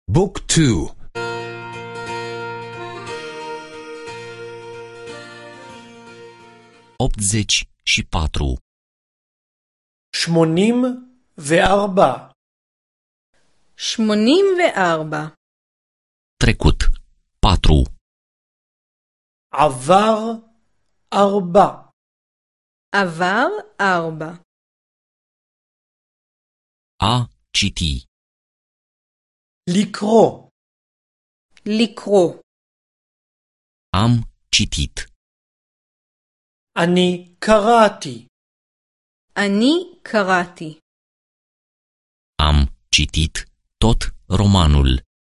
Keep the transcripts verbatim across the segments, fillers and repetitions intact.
Book two. optzeci și patru. שמונים וארבע. שמונים וארבע. Trecut. patru. עבר ארבע. עבר ארבע. A citi. לקרוא. לקרוא. Am citit. אני קראתי. אני קראתי. Am citit tot romanul.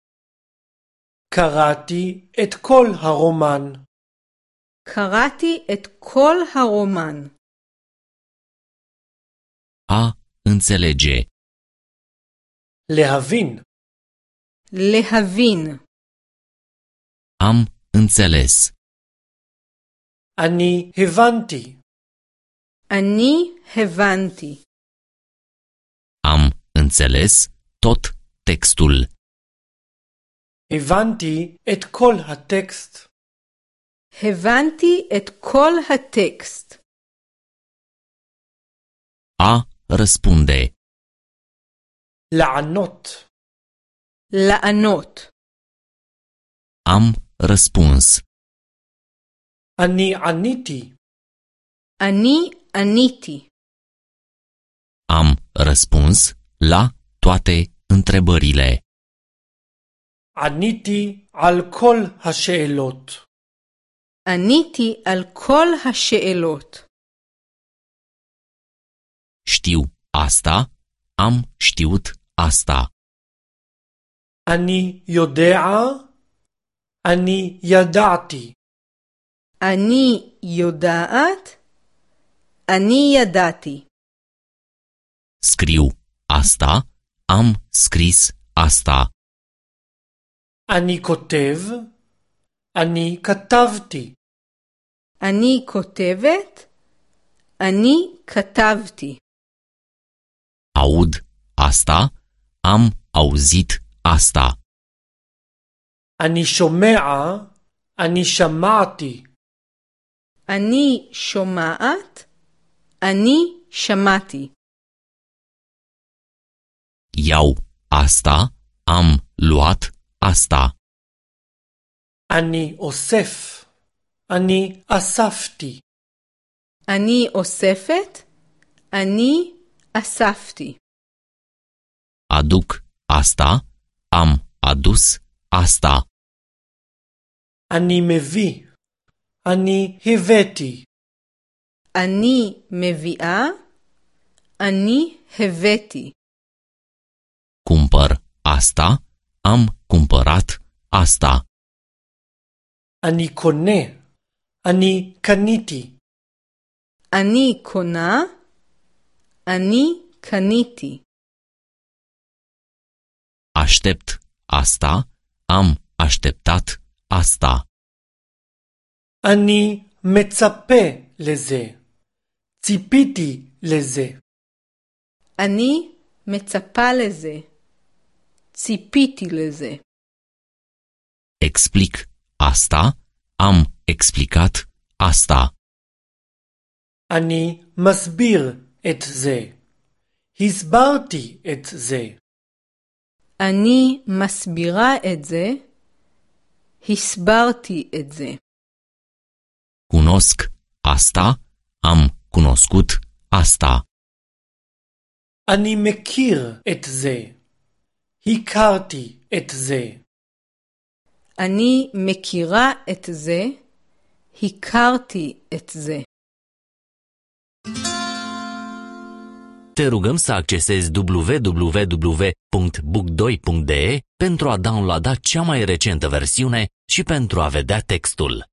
קראתי את כל הרומן. קראתי את כל הרומן. A înțelege. להבין. להבין. Am înțeles. אני הבנתי. אני הבנתי. Am înțeles tot textul. הבנתי את כל הטקסט. הבנתי את כל הטקסט. A răspunde. לענות. לענות. Am răspuns. אני עניתי. אני עניתי. Am răspuns la toate întrebările. עניתי על כל השאלות. עניתי על כל השאלות. Știu asta, am știut asta. אני יודע. אני ידעתי. אני יודעת. אני ידעתי. Scriu asta, am scris asta. אני כותב. אני כתבתי. אני כותבת. אני כתבתי. Aud asta, am auzit asta. אני שומע. אני שמעתי. אני שומעת. אני שמעתי. Iau asta, am luat asta. אני אוסף. אני אספתי. אני אוספת. אני אספתי. Aduc asta, am adus asta. אני מביא. אני הבאתי. אני מביאה. אני הבאתי. Cumpăr asta, am cumpărat asta. אני קונה. אני קניתי. אני קונה. אני קניתי. Aștept asta, am așteptat asta. אני מצפה לזה. ציפיתי לזה. אני מצפה לזה. ציפיתי לזה. Explic asta, am explicat asta. אני מסביר את זה. הסברתי את זה. אני מסבירה את זה. הסברתי את זה. Cunosc asta, am cunoscut asta. אני מכיר את זה. הכרתי את זה. אני מכירה את זה. הכרתי את זה. Te rugăm să accesezi w w w punct book doi punct d e pentru a downloada cea mai recentă versiune și pentru a vedea textul.